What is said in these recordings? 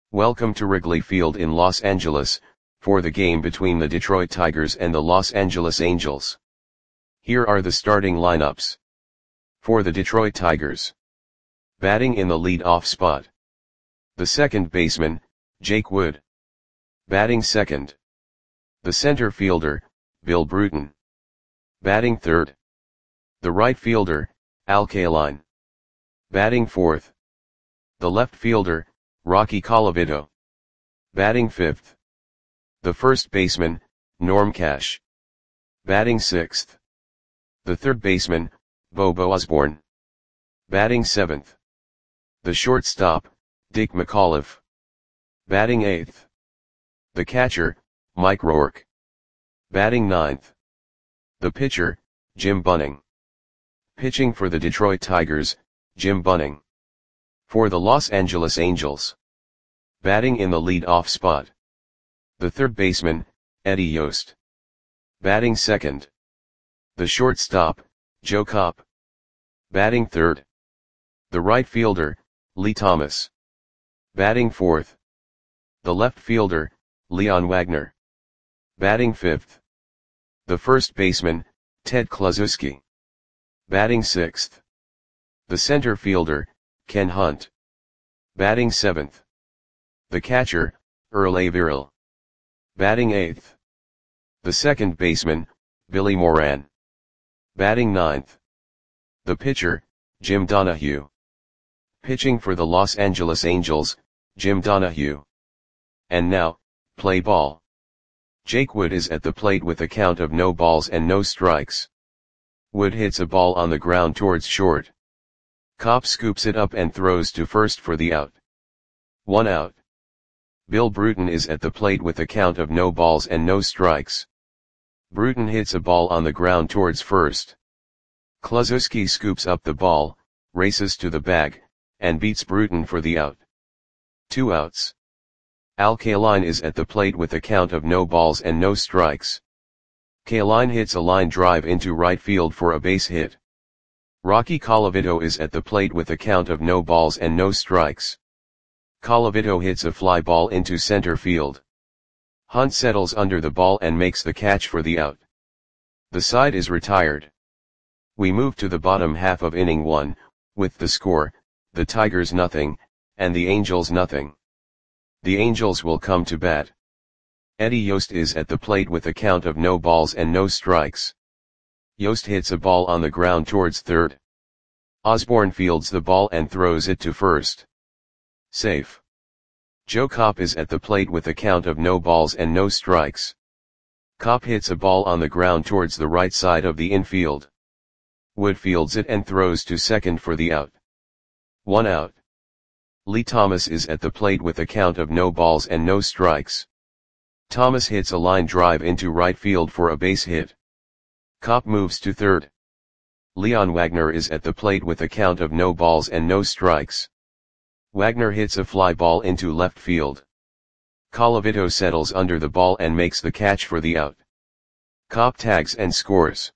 Welcome to Wrigley Field in Los Angeles, for the game between the Detroit Tigers and the Los Angeles Angels. Here are the starting lineups. For the Detroit Tigers. Batting in the lead-off spot. The second baseman, Jake Wood. Batting second. The center fielder, Bill Bruton. Batting third. The right fielder, Al Kaline. Batting fourth. The left fielder, Rocky Colavito. Batting fifth. The first baseman, Norm Cash. Batting sixth. The third baseman, Bobo Osborne. Batting seventh. The shortstop, Dick McAuliffe. Batting eighth. The catcher, Mike Rourke. Batting ninth. The pitcher, Jim Bunning. Pitching for the Detroit Tigers, Jim Bunning. For the Los Angeles Angels. Batting in the lead-off spot. The third baseman, Eddie Yost. Batting second. The shortstop, Joe Kopp. Batting third. The right fielder, Lee Thomas. Batting fourth. The left fielder, Leon Wagner. Batting fifth. The first baseman, Ted Kluszewski. Batting sixth. The center fielder, Ken Hunt. Batting seventh. The catcher, Earl Averill. Batting eighth. The second baseman, Billy Moran. Batting ninth. The pitcher, Jim Donahue. Pitching for the Los Angeles Angels, Jim Donahue. And now, play ball. Jake Wood is at the plate with a count of no balls and no strikes. Wood hits a ball on the ground towards short. Kopp scoops it up and throws to first for the out. 1 out. Bill Bruton is at the plate with a count of no balls and no strikes. Bruton hits a ball on the ground towards first. Kluszewski scoops up the ball, races to the bag, and beats Bruton for the out. 2 outs. Al Kaline is at the plate with a count of no balls and no strikes. Kaline hits a line drive into right field for a base hit. Rocky Colavito is at the plate with a count of no balls and no strikes. Colavito hits a fly ball into center field. Hunt settles under the ball and makes the catch for the out. The side is retired. We move to the bottom half of inning 1, with the score, the Tigers nothing, and the Angels nothing. The Angels will come to bat. Eddie Yost is at the plate with a count of no balls and no strikes. Yost hits a ball on the ground towards third. Osborne fields the ball and throws it to first. Safe. Joe Kopp is at the plate with a count of no balls and no strikes. Kopp hits a ball on the ground towards the right side of the infield. Wood fields it and throws to second for the out. 1 out. Lee Thomas is at the plate with a count of no balls and no strikes. Thomas hits a line drive into right field for a base hit. Kopp moves to third. Leon Wagner is at the plate with a count of no balls and no strikes. Wagner hits a fly ball into left field. Colavito settles under the ball and makes the catch for the out. Kopp tags and scores.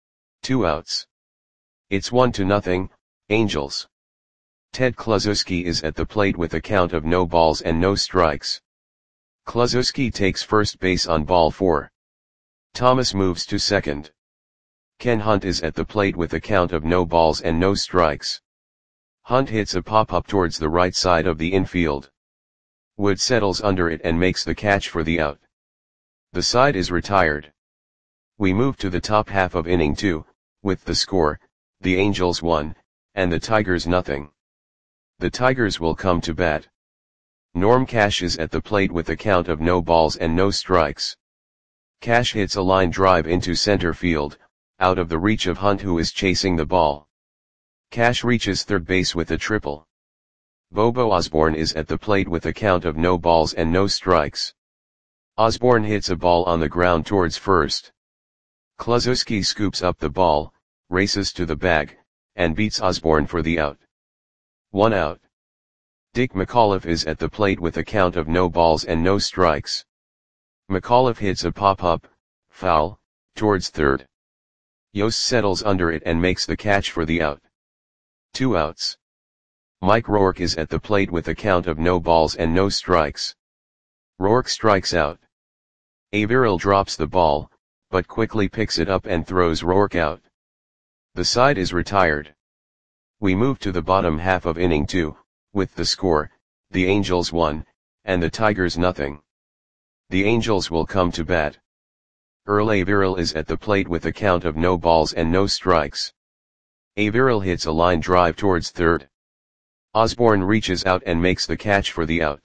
2 outs. It's 1-0, Angels. Ted Kluszewski is at the plate with a count of no balls and no strikes. Kluszewski takes first base on ball 4. Thomas moves to second. Ken Hunt is at the plate with a count of no balls and no strikes. Hunt hits a pop-up towards the right side of the infield. Wood settles under it and makes the catch for the out. The side is retired. We move to the top half of inning 2, with the score, the Angels 1, and the Tigers nothing. The Tigers will come to bat. Norm Cash is at the plate with a count of no balls and no strikes. Cash hits a line drive into center field, out of the reach of Hunt who is chasing the ball. Cash reaches third base with a triple. Bobo Osborne is at the plate with a count of no balls and no strikes. Osborne hits a ball on the ground towards first. Kluszewski scoops up the ball, races to the bag, and beats Osborne for the out. 1 out. Dick McAuliffe is at the plate with a count of no balls and no strikes. McAuliffe hits a pop-up, foul, towards third. Yost settles under it and makes the catch for the out. 2 outs. Mike Rourke is at the plate with a count of no balls and no strikes. Rourke strikes out. Averill drops the ball, but quickly picks it up and throws Rourke out. The side is retired. We move to the bottom half of inning 2, with the score, the Angels 1, and the Tigers nothing. The Angels will come to bat. Earl Averill is at the plate with a count of no balls and no strikes. Averill hits a line drive towards third. Osborne reaches out and makes the catch for the out.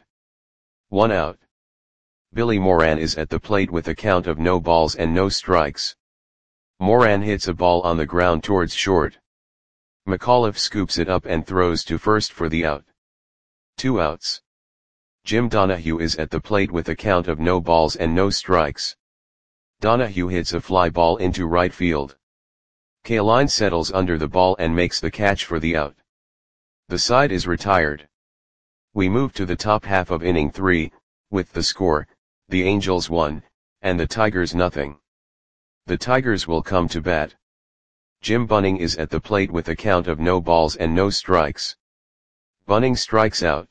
1 out. Billy Moran is at the plate with a count of no balls and no strikes. Moran hits a ball on the ground towards short. McAuliffe scoops it up and throws to first for the out. 2 outs. Jim Donahue is at the plate with a count of no balls and no strikes. Donahue hits a fly ball into right field. Kaline settles under the ball and makes the catch for the out. The side is retired. We move to the top half of inning 3, with the score, the Angels 1, and the Tigers nothing. The Tigers will come to bat. Jim Bunning is at the plate with a count of no balls and no strikes. Bunning strikes out.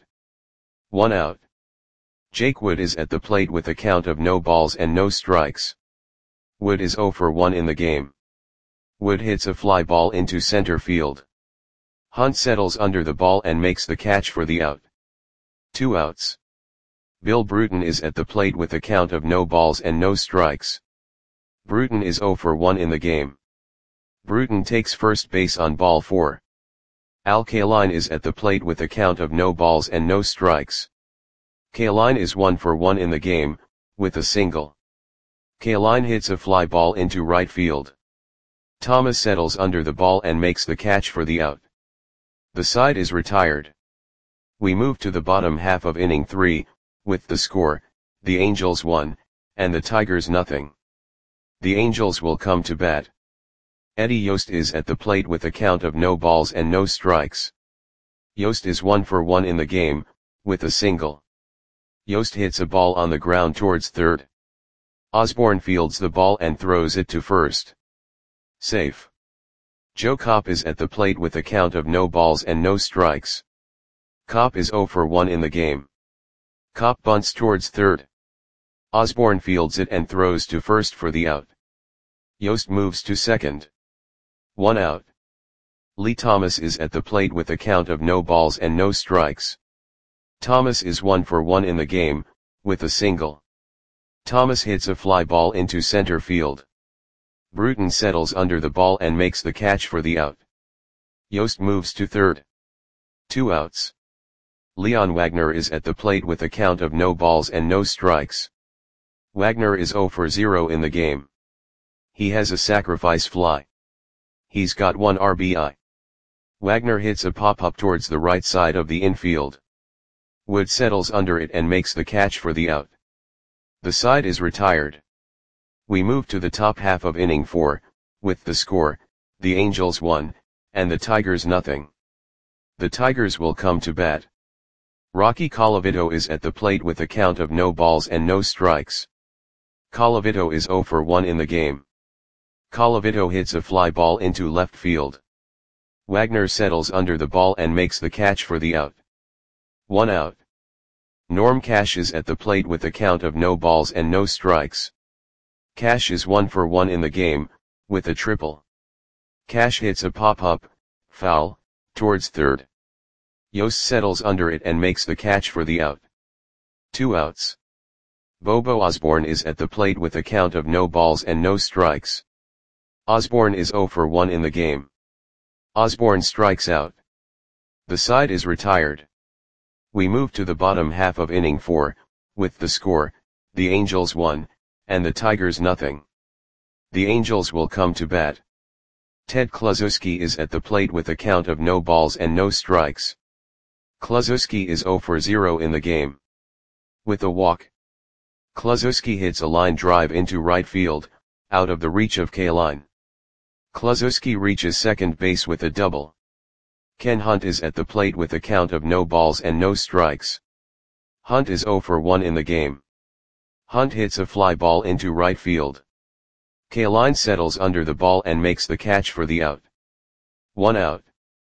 1 out. Jake Wood is at the plate with a count of no balls and no strikes. Wood is 0 for 1 in the game. Wood hits a fly ball into center field. Hunt settles under the ball and makes the catch for the out. 2 outs. Bill Bruton is at the plate with a count of no balls and no strikes. Bruton is 0 for 1 in the game. Bruton takes first base on ball 4. Al Kaline is at the plate with a count of no balls and no strikes. Kaline is 1 for 1 in the game, with a single. Kaline hits a fly ball into right field. Thomas settles under the ball and makes the catch for the out. The side is retired. We move to the bottom half of inning 3, with the score, the Angels 1, and the Tigers nothing. The Angels will come to bat. Eddie Yost is at the plate with a count of no balls and no strikes. Yost is 1 for 1 in the game, with a single. Yost hits a ball on the ground towards third. Osborne fields the ball and throws it to first. Safe. Joe Kopp is at the plate with a count of no balls and no strikes. Kopp is 0 for 1 in the game. Kopp bunts towards third. Osborne fields it and throws to first for the out. Yost moves to second. 1 out. Lee Thomas is at the plate with a count of no balls and no strikes. Thomas is 1 for 1 in the game, with a single. Thomas hits a fly ball into center field. Bruton settles under the ball and makes the catch for the out. Yost moves to third. 2 outs. Leon Wagner is at the plate with a count of no balls and no strikes. Wagner is 0 for 0 in the game. He has a sacrifice fly. He's got 1 RBI. Wagner hits a pop-up towards the right side of the infield. Wood settles under it and makes the catch for the out. The side is retired. We move to the top half of inning 4, with the score, the Angels 1, and the Tigers nothing. The Tigers will come to bat. Rocky Colavito is at the plate with a count of no balls and no strikes. Colavito is 0 for 1 in the game. Colavito hits a fly ball into left field. Wagner settles under the ball and makes the catch for the out. 1 out. Norm Cash is at the plate with a count of no balls and no strikes. Cash is 1 for 1 in the game, with a triple. Cash hits a pop-up, foul, towards third. Yost settles under it and makes the catch for the out. 2 outs. Bobo Osborne is at the plate with a count of no balls and no strikes. Osborne is 0 for 1 in the game. Osborne strikes out. The side is retired. We move to the bottom half of inning 4, with the score, the Angels 1, and the Tigers nothing. The Angels will come to bat. Ted Kluszewski is at the plate with a count of no balls and no strikes. Kluszewski is 0 for 0 in the game. With a walk. Kluszewski hits a line drive into right field, out of the reach of Kaline. Kluszewski reaches second base with a double. Ken Hunt is at the plate with a count of no balls and no strikes. Hunt is 0 for 1 in the game. Hunt hits a fly ball into right field. Kaline settles under the ball and makes the catch for the out. 1 out.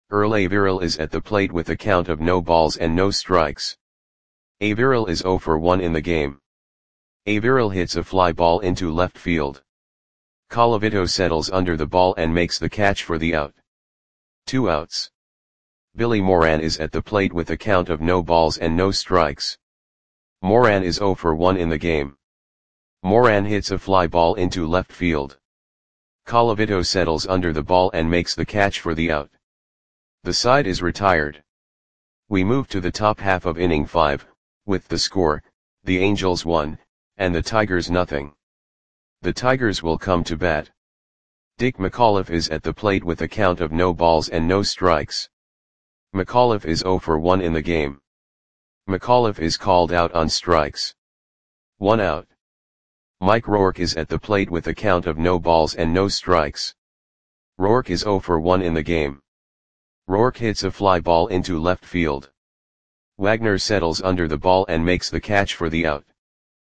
Earl Averill is at the plate with a count of no balls and no strikes. Averill is 0 for 1 in the game. Averill hits a fly ball into left field. Colavito settles under the ball and makes the catch for the out. 2 outs. Billy Moran is at the plate with a count of no balls and no strikes. Moran is 0 for 1 in the game. Moran hits a fly ball into left field. Colavito settles under the ball and makes the catch for the out. The side is retired. We move to the top half of inning 5, with the score, the Angels 1, and the Tigers nothing. The Tigers will come to bat. Dick McAuliffe is at the plate with a count of no balls and no strikes. McAuliffe is 0 for 1 in the game. McAuliffe is called out on strikes. 1 out. Mike Rourke is at the plate with a count of no balls and no strikes. Rourke is 0 for 1 in the game. Rourke hits a fly ball into left field. Wagner settles under the ball and makes the catch for the out.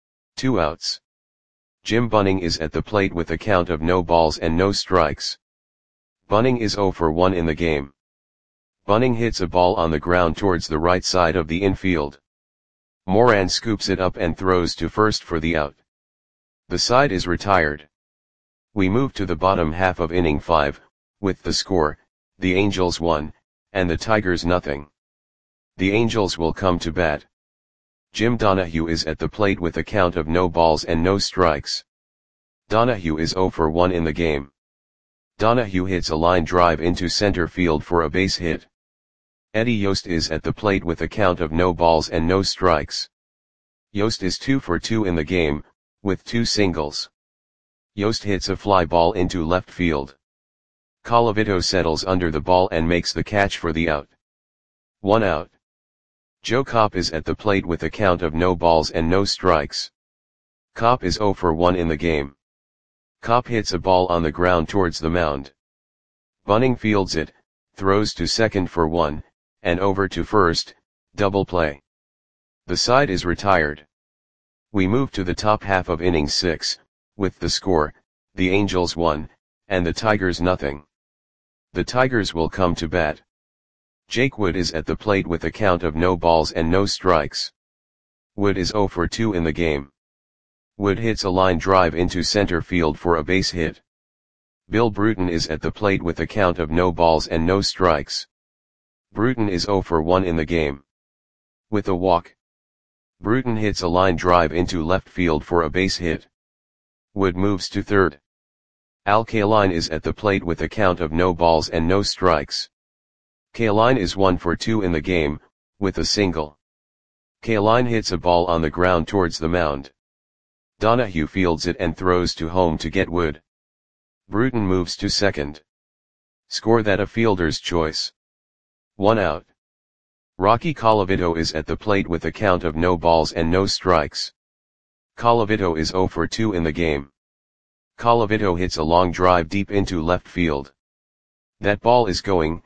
2 outs. Jim Bunning is at the plate with a count of no balls and no strikes. Bunning is 0 for 1 in the game. Bunning hits a ball on the ground towards the right side of the infield. Moran scoops it up and throws to first for the out. The side is retired. We move to the bottom half of inning 5, with the score, the Angels 1, and the Tigers nothing. The Angels will come to bat. Jim Donahue is at the plate with a count of no balls and no strikes. Donahue is 0 for 1 in the game. Donahue hits a line drive into center field for a base hit. Eddie Yost is at the plate with a count of no balls and no strikes. Yost is 2 for 2 in the game, with 2 singles. Yost hits a fly ball into left field. Colavito settles under the ball and makes the catch for the out. 1 out. Joe Kopp is at the plate with a count of no balls and no strikes. Kopp is 0 for 1 in the game. Kopp hits a ball on the ground towards the mound. Bunning fields it, throws to second for 1, and over to first, double play. The side is retired. We move to the top half of inning 6, with the score, the Angels 1, and the Tigers nothing. The Tigers will come to bat. Jake Wood is at the plate with a count of no balls and no strikes. Wood is 0 for 2 in the game. Wood hits a line drive into center field for a base hit. Bill Bruton is at the plate with a count of no balls and no strikes. Bruton is 0 for 1 in the game. With a walk. Bruton hits a line drive into left field for a base hit. Wood moves to third. Al Kaline is at the plate with a count of no balls and no strikes. Kaline is 1 for 2 in the game, with a single. Kaline hits a ball on the ground towards the mound. Donahue fields it and throws to home to get Wood. Bruton moves to second. Score that a fielder's choice. 1 out. Rocky Colavito is at the plate with a count of no balls and no strikes. Colavito is 0 for 2 in the game. Colavito hits a long drive deep into left field. That ball is gone.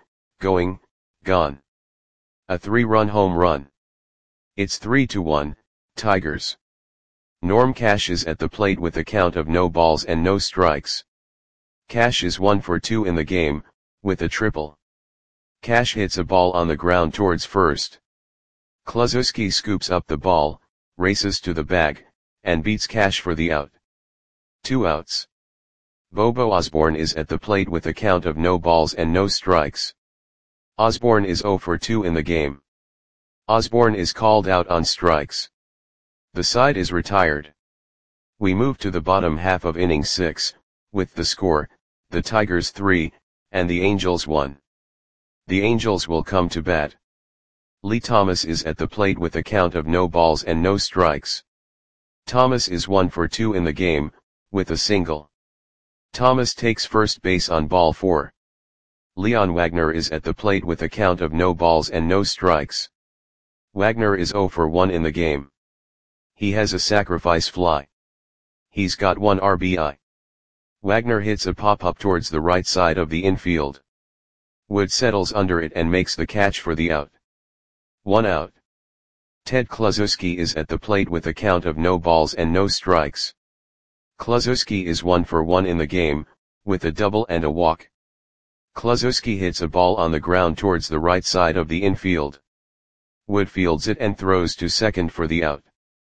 A 3-run home run. It's 3-1, Tigers. Norm Cash is at the plate with a count of no balls and no strikes. Cash is 1 for 2 in the game, with a triple. Cash hits a ball on the ground towards first. Kluszewski scoops up the ball, races to the bag, and beats Cash for the out. 2 outs. Bobo Osborne is at the plate with a count of no balls and no strikes. Osborne is 0 for 2 in the game. Osborne is called out on strikes. The side is retired. We move to the bottom half of inning 6, with the score, the Tigers 3, and the Angels 1. The Angels will come to bat. Lee Thomas is at the plate with a count of no balls and no strikes. Thomas is 1 for 2 in the game, with a single. Thomas takes first base on ball 4. Leon Wagner is at the plate with a count of no balls and no strikes. Wagner is 0 for 1 in the game. He has a sacrifice fly. He's got 1 RBI. Wagner hits a pop-up towards the right side of the infield. Wood settles under it and makes the catch for the out. 1 out. Ted Kluszewski is at the plate with a count of no balls and no strikes. Kluszewski is 1 for 1 in the game, with a double and a walk. Kluszewski hits a ball on the ground towards the right side of the infield. Wood fields it and throws to second for the out.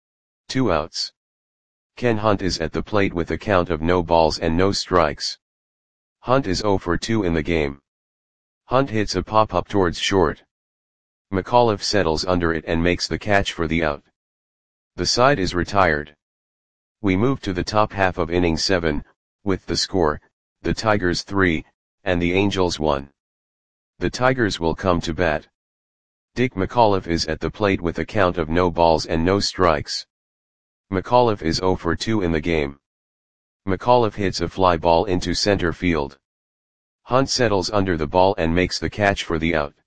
2 outs. Ken Hunt is at the plate with a count of no balls and no strikes. Hunt is 0 for 2 in the game. Hunt hits a pop-up towards short. McAuliffe settles under it and makes the catch for the out. The side is retired. We move to the top half of inning 7, with the score, the Tigers 3, and the Angels 1. The Tigers will come to bat. Dick McAuliffe is at the plate with a count of no balls and no strikes. McAuliffe is 0 for 2 in the game. McAuliffe hits a fly ball into center field. Hunt settles under the ball and makes the catch for the out.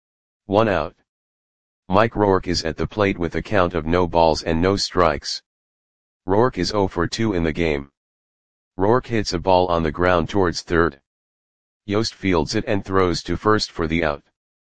1 out. Mike Rourke is at the plate with a count of no balls and no strikes. Rourke is 0 for 2 in the game. Rourke hits a ball on the ground towards third. Yost fields it and throws to first for the out.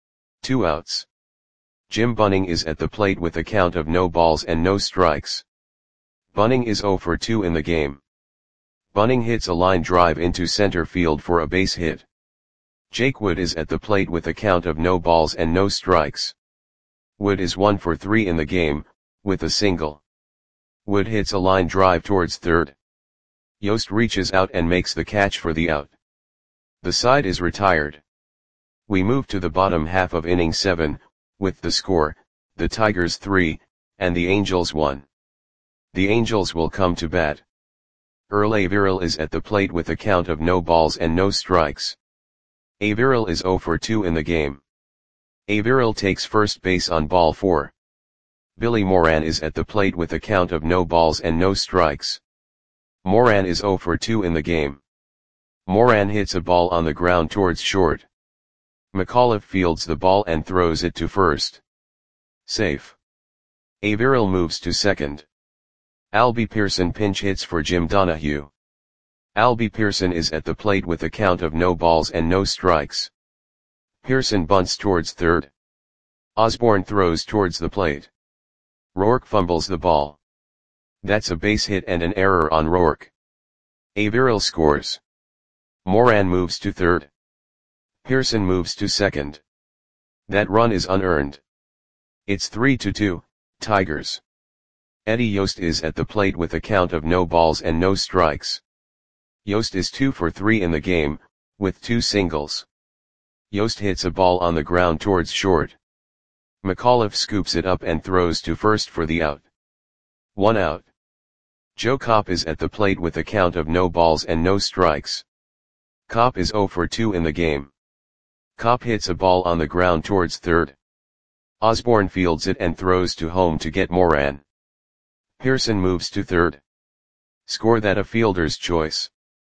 2 outs. Jim Bunning is at the plate with a count of no balls and no strikes. Bunning is 0 for 2 in the game. Bunning hits a line drive into center field for a base hit. Jake Wood is at the plate with a count of no balls and no strikes. Wood is 1 for 3 in the game, with a single. Wood hits a line drive towards third. Yost reaches out and makes the catch for the out. The side is retired. We move to the bottom half of inning 7, with the score, the Tigers 3, and the Angels 1. The Angels will come to bat. Earl Averill is at the plate with a count of no balls and no strikes. Averill is 0 for 2 in the game. Averill takes first base on ball 4. Billy Moran is at the plate with a count of no balls and no strikes. Moran is 0 for 2 in the game. Moran hits a ball on the ground towards short. McAuliffe fields the ball and throws it to first. Safe. Averill moves to second. Albie Pearson pinch hits for Jim Donahue. Albie Pearson is at the plate with a count of no balls and no strikes. Pearson bunts towards third. Osborne throws towards the plate. Rourke fumbles the ball. That's a base hit and an error on Rourke. Averill scores. Moran moves to third. Pearson moves to second. That run is unearned. It's 3-2, Tigers. Eddie Yost is at the plate with a count of no balls and no strikes. Yost is 2 for 3 in the game, with 2 singles. Yost hits a ball on the ground towards short. McAuliffe scoops it up and throws to first for the out. 1 out. Joe Kopp is at the plate with a count of no balls and no strikes. Kopp is 0 for 2 in the game. Kopp hits a ball on the ground towards third. Osborne fields it and throws to home to get Moran. Pearson moves to third. Score that a fielder's choice.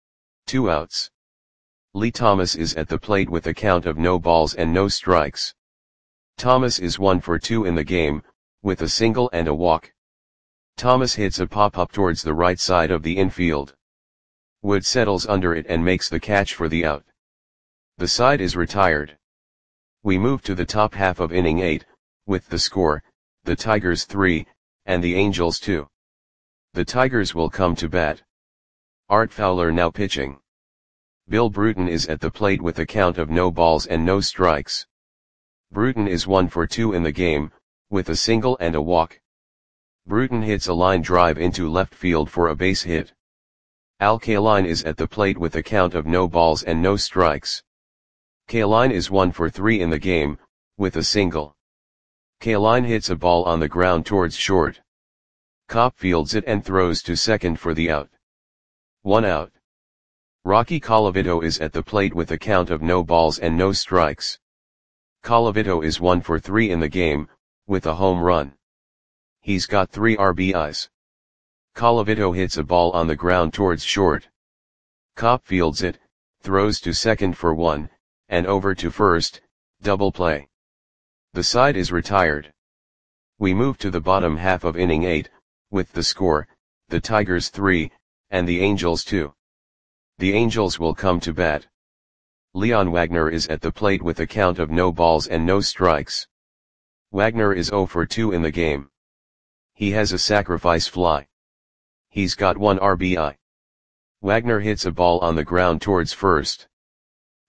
2 outs. Lee Thomas is at the plate with a count of no balls and no strikes. Thomas is 1 for 2 in the game, with a single and a walk. Thomas hits a pop-up towards the right side of the infield. Wood settles under it and makes the catch for the out. The side is retired. We move to the top half of inning 8, with the score, the Tigers 3, and the Angels 2. The Tigers will come to bat. Art Fowler now pitching. Bill Bruton is at the plate with a count of no balls and no strikes. Bruton is 1 for 2 in the game, with a single and a walk. Bruton hits a line drive into left field for a base hit. Al Kaline is at the plate with a count of no balls and no strikes. Kaline is 1 for 3 in the game, with a single. Kaline hits a ball on the ground towards short. Kopp fields it and throws to second for the out. 1 out. Rocky Colavito is at the plate with a count of no balls and no strikes. Colavito is 1 for 3 in the game, with a home run. He's got 3 RBIs. Colavito hits a ball on the ground towards short. Kopp fields it, throws to second for 1, and over to first, double play. The side is retired. We move to the bottom half of inning 8, with the score, the Tigers 3, and the Angels 2. The Angels will come to bat. Leon Wagner is at the plate with a count of no balls and no strikes. Wagner is 0 for 2 in the game. He has a sacrifice fly. He's got 1 RBI. Wagner hits a ball on the ground towards first.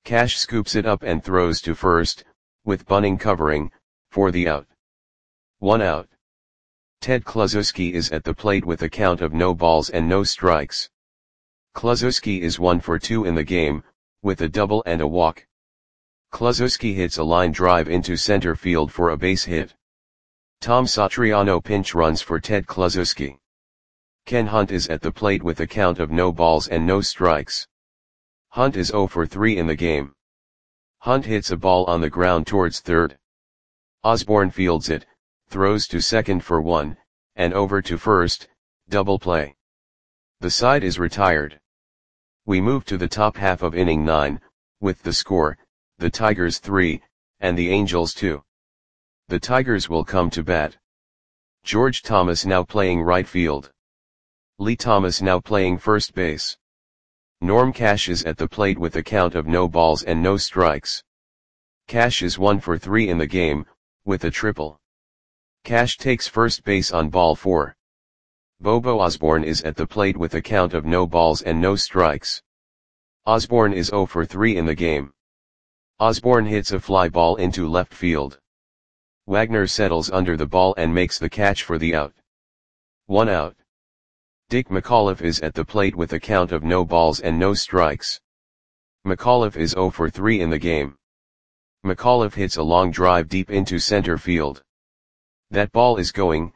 Cash scoops it up and throws to first, with Bunning covering, for the out. 1 out. Ted Kluszewski is at the plate with a count of no balls and no strikes. Kluszewski is 1 for 2 in the game, with a double and a walk. Kluszewski hits a line drive into center field for a base hit. Tom Satriano pinch runs for Ted Kluszewski. Ken Hunt is at the plate with a count of no balls and no strikes. Hunt is 0 for 3 in the game. Hunt hits a ball on the ground towards third. Osborne fields it, throws to second for 1, and over to first, double play. The side is retired. We move to the top half of inning 9, with the score, the Tigers 3, and the Angels 2. The Tigers will come to bat. George Thomas now playing right field. Lee Thomas now playing first base. Norm Cash is at the plate with a count of no balls and no strikes. Cash is 1 for 3 in the game, with a triple. Cash takes first base on ball 4. Bobo Osborne is at the plate with a count of no balls and no strikes. Osborne is 0 for 3 in the game. Osborne hits a fly ball into left field. Wagner settles under the ball and makes the catch for the out. 1 out. Dick McAuliffe is at the plate with a count of no balls and no strikes. McAuliffe is 0 for 3 in the game. McAuliffe hits a long drive deep into center field. That ball is gone.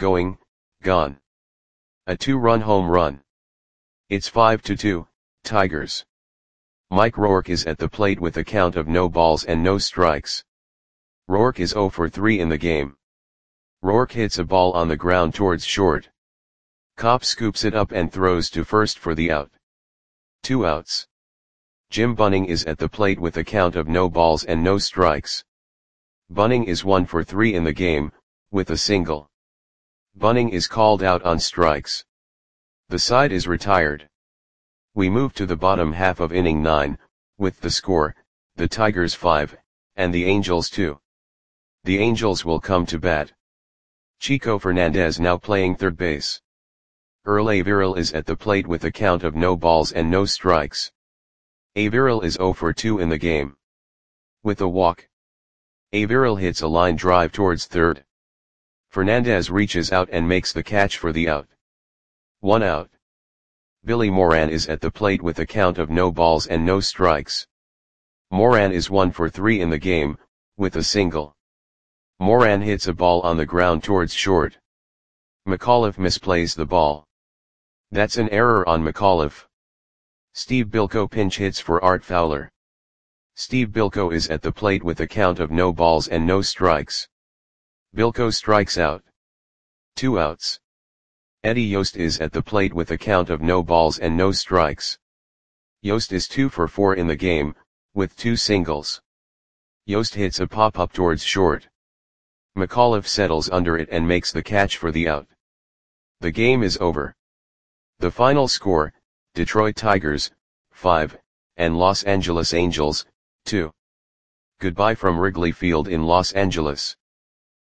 A 2-run home run. It's 5-2, Tigers. Mike Rourke is at the plate with a count of no balls and no strikes. Rourke is 0 for 3 in the game. Rourke hits a ball on the ground towards short. Kopp scoops it up and throws to first for the out. 2 outs. Jim Bunning is at the plate with a count of no balls and no strikes. Bunning is 1 for 3 in the game, with a single. Bunning is called out on strikes. The side is retired. We move to the bottom half of inning 9, with the score, the Tigers 5, and the Angels 2. The Angels will come to bat. Chico Fernandez now playing third base. Earl Averill is at the plate with a count of no balls and no strikes. Averill is 0 for 2 in the game. With a walk. Averill hits a line drive towards third. Fernandez reaches out and makes the catch for the out. 1 out. Billy Moran is at the plate with a count of no balls and no strikes. Moran is 1 for 3 in the game, with a single. Moran hits a ball on the ground towards short. McAuliffe misplays the ball. That's an error on McAuliffe. Steve Bilko pinch hits for Art Fowler. Steve Bilko is at the plate with a count of no balls and no strikes. Bilko strikes out. 2 outs. Eddie Yost is at the plate with a count of no balls and no strikes. Yost is 2 for 4 in the game, with 2 singles. Yost hits a pop-up towards short. McAuliffe settles under it and makes the catch for the out. The game is over. The final score, Detroit Tigers, 5, and Los Angeles Angels, 2. Goodbye from Wrigley Field in Los Angeles.